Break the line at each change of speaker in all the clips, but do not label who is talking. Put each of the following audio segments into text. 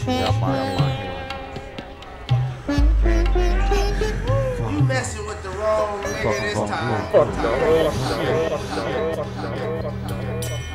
You messing with the wrong nigga this time.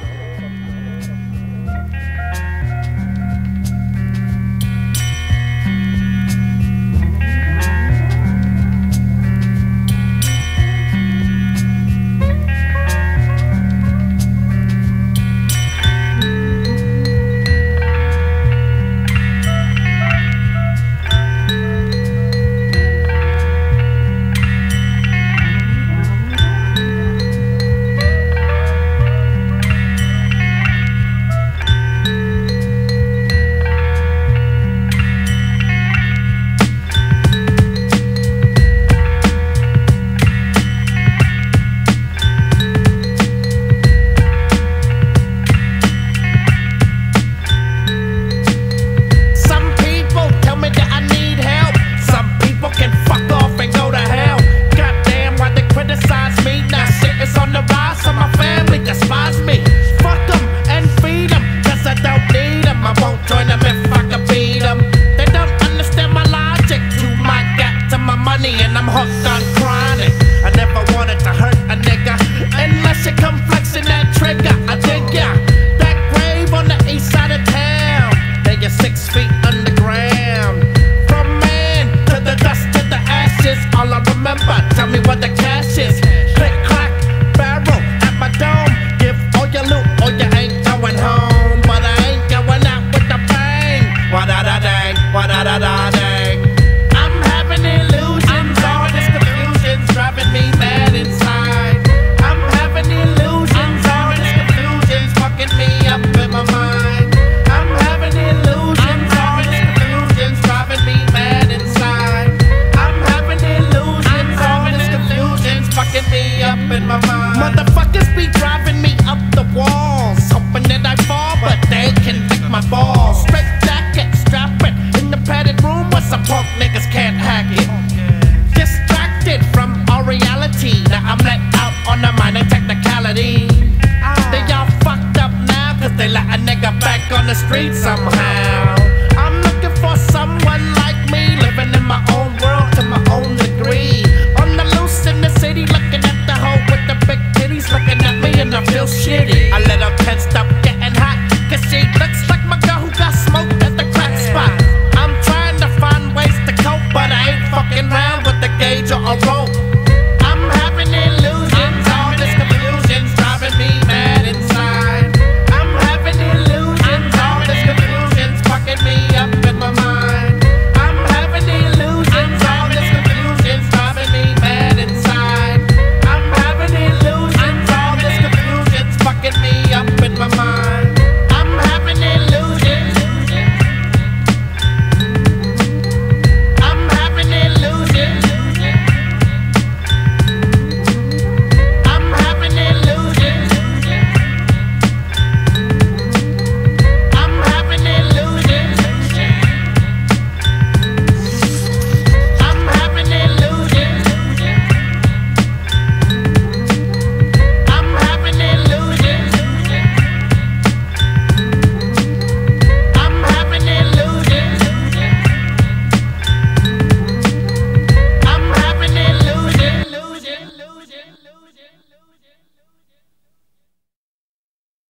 And I'm hooked on chronic. I never wanted to hurt a nigga unless you come flexing that trigger. I dig ya. That grave on the east side of town. Now you're 6 feet underground. From man to the dust to the ashes. All I remember, tell me what the cash is. Click clack, barrel at my dome. Give all your loot or you ain't going home. But I ain't going out with a bang. Wa-da-da-dang, wa-da-da-da-dang. I'm having illusions. Driving me mad inside. I'm having illusions. All this confusion's fucking me up in my mind. I'm having illusions. All this confusion's driving me mad inside. I'm having illusions. All this confusion's fucking me up in my mind. Motherfuckers be driving me up the walls, hoping that I fall, but they can lick my balls. Straight jacket, strap it in the padded room where some punk niggas can't hack it. From our reality, now I'm let out on a minor technicality. They all fucked up now, cause they let a nigga back on the street somehow. I'm looking for someone like me, living in my own world to my own degree. On the loose in the city, looking at the hoe with the big titties, looking at me and I feel shitty. I let her